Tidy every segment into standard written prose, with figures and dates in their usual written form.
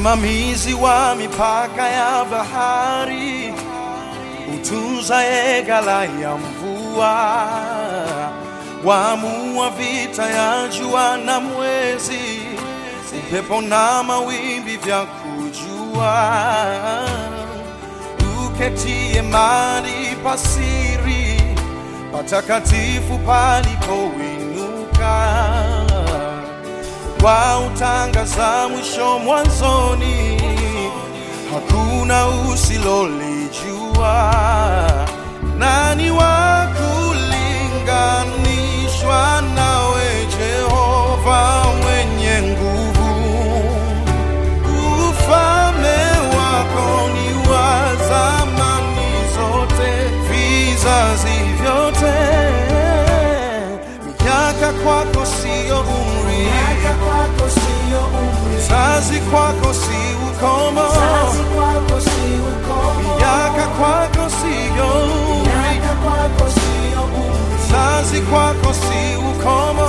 msimamizi wa mipaka ya bahari, utunzaye ghala ya mvua, waamua vita ya jua na mwezi, upepo na mawimbi vya kujua, uketie mahali pasiri patakatifu palipoinuka, kwa utangaza mwisho mwanzoni, hakuna usilolijua. Nani wa kulinganishwa nawe, Jehova mwenye nguvu? Ufalme wako ni wa zamani zote, vizazi vyote. Miaka kwako sio umri, vizazi kwako si ukomo. Miaka kwako sio umri, vizazi kwako si ukomo.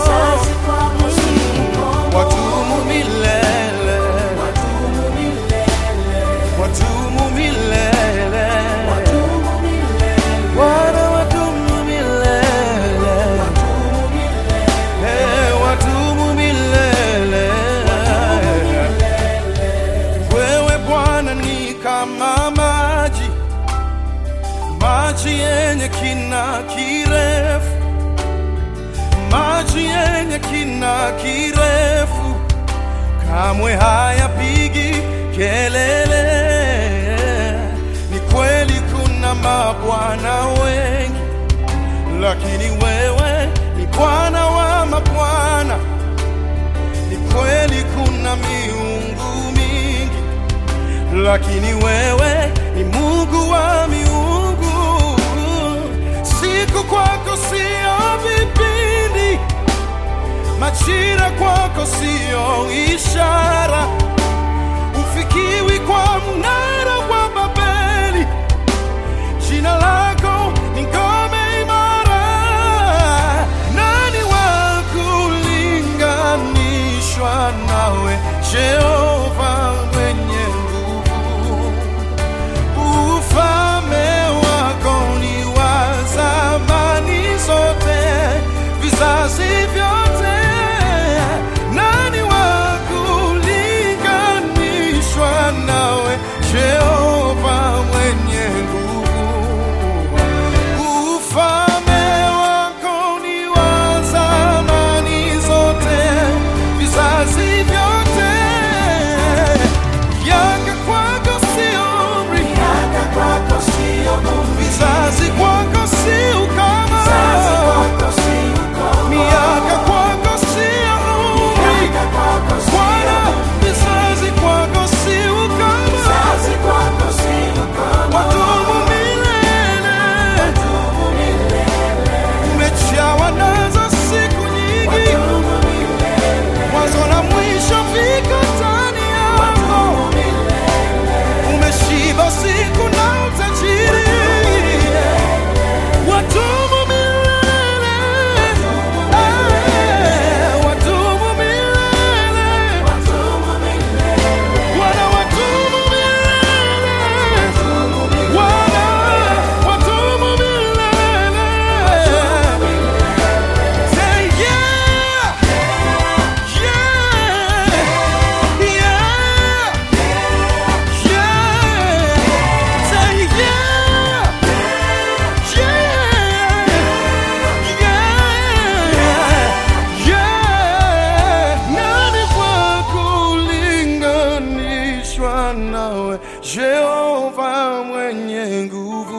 Wadumu milele, wadumu milele, Bwana wadumu milele, wadumu milele. Wewe Bwana ni kama maji, maji yenye kina kirefu, maji yenye kina kirefu, kamwe hayapigi kelele. Ni kweli kuna mabwana wengi, lakini wewe ni Bwana wa mabwana. Ni kweli kuna miungu mingi, lakini wewe ni Mungu wa miungu. Siku kwako sio vipindi, majira kwako sio ishara, ufikiwi kwa mnara wa Babeli. Jina lako ni ngome imara. Nani wa kulinganishwa nawe, Jehova mwenye nguvu? Ufalme wako ni wa zamani zote, vizazi vyote. Nani wa kulinganishwa nawe, Jehova mwenye nguvu? Ufalme wako ni wa zamani zote, vizazi vyote. Miaka kwako sio umri, vizazi kwako si ukoma. Miaka kwako sio umri, Bwana, vizazi kwako si ukoma. Wadumu milele, umejawa nazo siku nyingi, mwanzo na mwisho viko ndani yako. Umeshiba siku na utajiri, wadumu milele, wadumu milele, Bwana wadumu milele, Bwana wadumu milele. Say yeah, yeah, yeah, yeah. Say yeah, yeah, yeah. Nani wa kulinganishwa nawe, Jehova mwenye nguvu?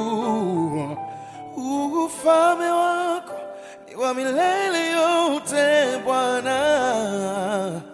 Ufalme wako ni wa milele yote, Bwana.